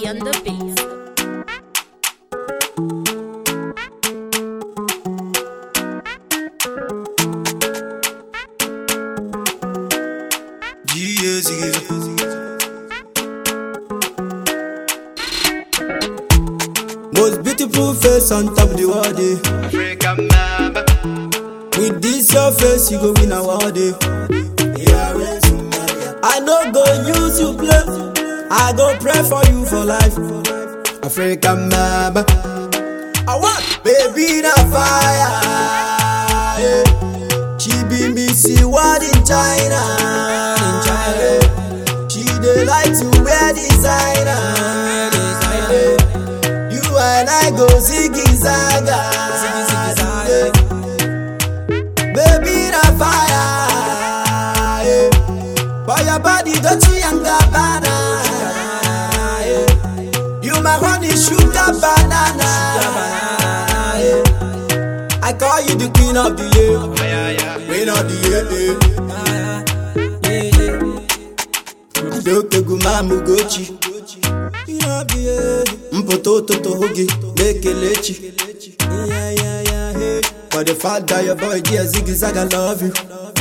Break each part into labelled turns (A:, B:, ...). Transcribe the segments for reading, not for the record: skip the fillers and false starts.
A: G on the beat.
B: Most beautiful face on top of the world, eh?
C: African mama.
B: With this your face, you go win a award, eh? I no go use you play, I go pray for you for life. African mama, I want baby na fire, yeah. She be Missy World in China, yeah. She dey like to wear designer, yeah. You and I go ziggy zaga, yeah. Baby na fire, yeah. For your body dirty and Gabbana, yeah. You my honey sugar banana, yeah. I call you the queen of the year, queen of the year, Adoke gumamu gochi, mpototo tohogi, mekelechi. For the fact that your boy dear Ziggy Zag, I love you.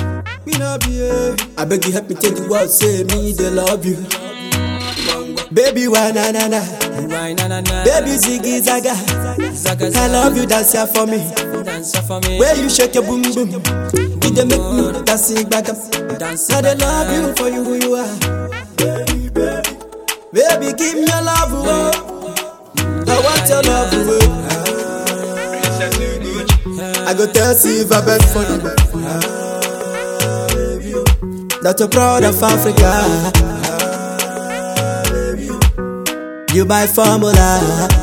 B: I beg you help me take the world, say me they love you. Baby why na na na, baby Ziggy Zaga, I love you, dance here for me. Where you shake your boom boom, you dey make me dance it back up. I dey love you for you who you are. Baby give me your love, oh. I want your love, oh. I go tell Steve I beg for you, that you're proud of Africa. You my formula.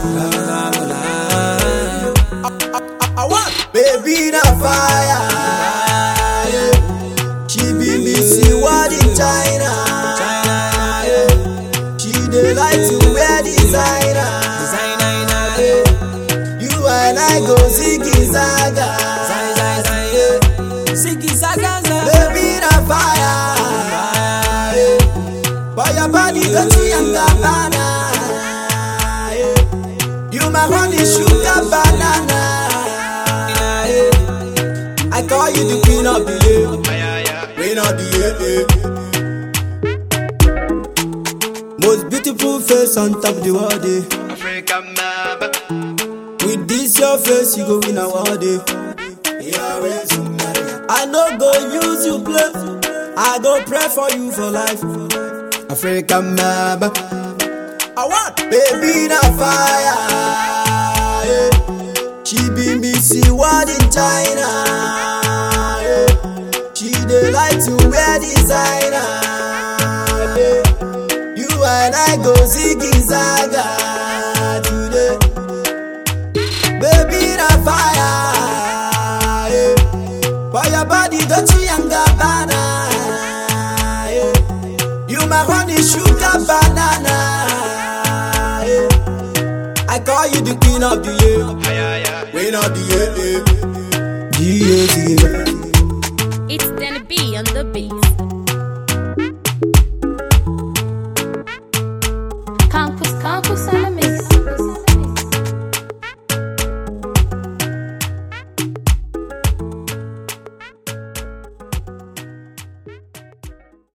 B: I want baby na fire, yeah. She be Missy World in China, yeah. She dey like to wear designer, yeah. You and I go ziggy zaga, yeah. Ziggy zaga, baby na fire, yeah. For your body dirty and Gabbana, yeah. You my honey sugar banana, yeah. I call you the queen of the year, queen of the year. Most beautiful face on top of the world, eh?
C: African mama.
B: With this your face, you go win a award, eh? I no go use you play, I go pray for you for life. African mama, I want baby na fire, yeah. She be Missy World in China, yeah. She dey like to wear designer, yeah. You and I go ziggy zaga today. Baby na fire, yeah. For your body dirty and Gabbana, yeah. You my honey sugar banana, yeah. I call you the queen of the year, queen of the year, yeah.